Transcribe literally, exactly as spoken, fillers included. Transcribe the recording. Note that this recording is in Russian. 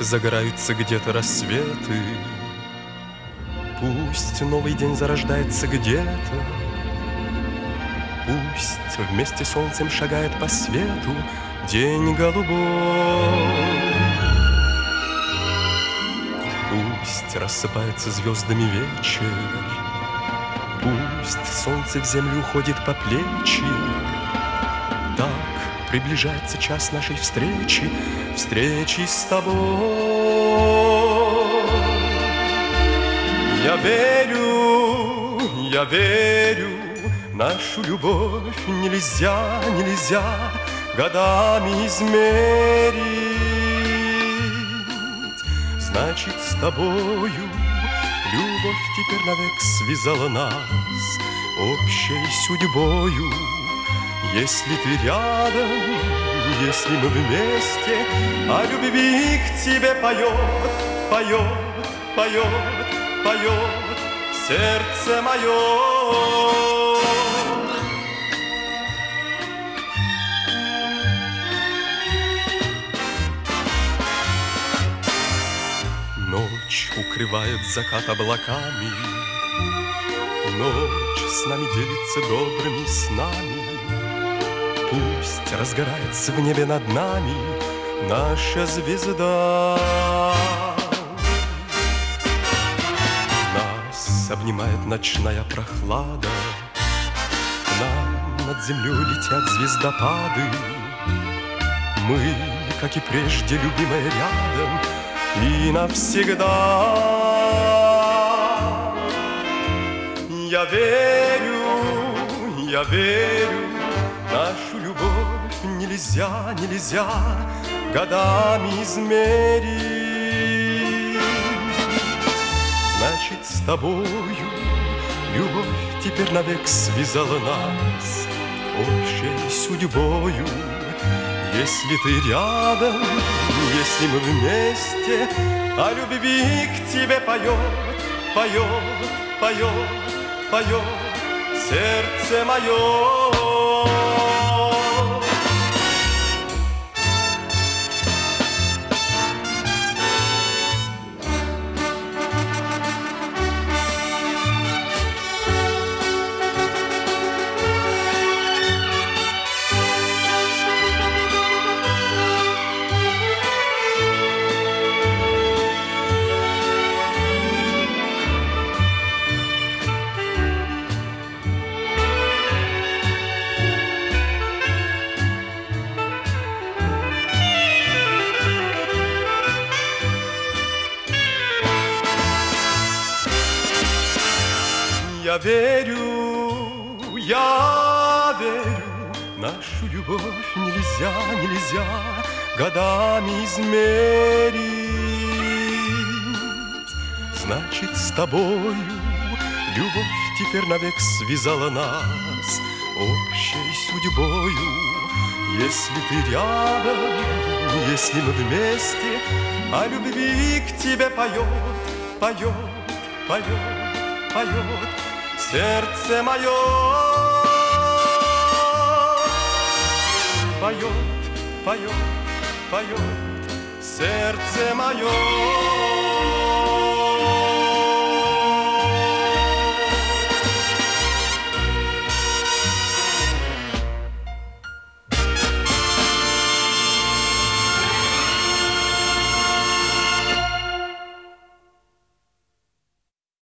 загораются где-то рассветы. Пусть новый день зарождается где-то, пусть вместе с солнцем шагает по свету день голубой. Пусть рассыпается звездами вечер, пусть солнце в землю уходит по плечи. Так приближается час нашей встречи, встречи с тобой. Я верю, я верю, нашу любовь нельзя, нельзя годами измерить. Значит, с тобою любовь теперь навек связала нас общей судьбою. Если ты рядом, если мы вместе, о любви к тебе поет, поет, поет, поет сердце мое. Ночь укрывает закат облаками, ночь с нами делится добрыми снами. Пусть разгорается в небе над нами наша звезда. Нас обнимает ночная прохлада, к нам над землей летят звездопады. Мы, как и прежде, любимые рядом и навсегда. Я верю, я верю, нашу любовь нельзя, нельзя годами измерить. Значит, с тобою любовь теперь навек связала нас общей судьбою. Если ты рядом, если мы вместе, о любви к тебе поет, поет, поет, поет сердце мое. Я верю, я верю, нашу любовь нельзя, нельзя годами измерить. Значит, с тобою любовь теперь навек связала нас общей судьбою. Если ты рядом, если мы вместе, о любви к тебе поет, поет, поет, поет сердце мое. Поет, поет, поет сердце мое.